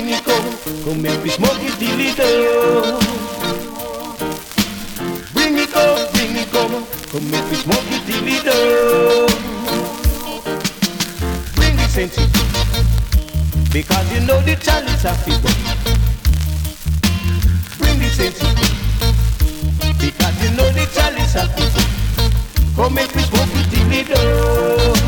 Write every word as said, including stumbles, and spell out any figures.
bring it come, come make me smoke it till it down. Bring it come, bring it come, come make me smoke it till it down. Bring the sense it, because you know the chalice have to go. Bring the sense it, because you know the chalice have to go. Come make me smoke it till it down.